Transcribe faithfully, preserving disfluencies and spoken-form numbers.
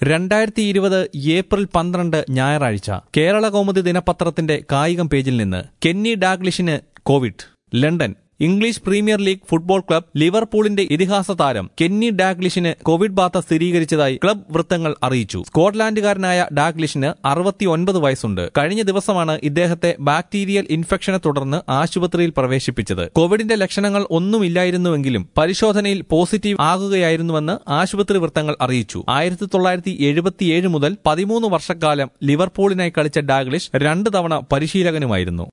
രണ്ടായിരത്തി ഇരുപത് ഏപ്രിൽ പന്ത്രണ്ട് ഞായറാഴ്ച കേരള കൗമുദി ദിനപത്രത്തിന്റെ കായികം പേജിൽ നിന്ന് കെന്നി ഡാഗ്ലിഷിന് Covid. London English premier league football club ലിവർപൂളിന്റെ ഇതിഹാസ താരം കെന്നി ഡാഗ്ലിഷിന് കോവിഡ് ബാധ സ്ഥിരീകരിച്ചതായി ക്ലബ് വൃത്തങ്ങൾ അറിയിച്ചു. സ്കോട്ട്ലാൻഡുകാരനായ ഡാഗ്ലിഷിന് അറുപത്തിയൊൻപത് വയസ്സുണ്ട്. കഴിഞ്ഞ ദിവസമാണ് ഇദ്ദേഹത്തെ ബാക്ടീരിയൽ ഇൻഫെക്ഷനെ തുടർന്ന് ആശുപത്രിയിൽ പ്രവേശിപ്പിച്ചത്. കോവിഡിന്റെ ലക്ഷണങ്ങൾ ഒന്നുമില്ലായിരുന്നുവെങ്കിലും പരിശോധനയിൽ പോസിറ്റീവ് ആകുകയായിരുന്നുവെന്ന് ആശുപത്രി വൃത്തങ്ങൾ അറിയിച്ചു. ആയിരത്തി തൊള്ളായിരത്തി എഴുപത്തിയേഴ് മുതൽ പതിമൂന്ന് വർഷക്കാലം ലിവർപൂളിനായി കളിച്ച ഡാഗ്ലിഷ് രണ്ട് തവണ പരിശീലകനുമായിരുന്നു.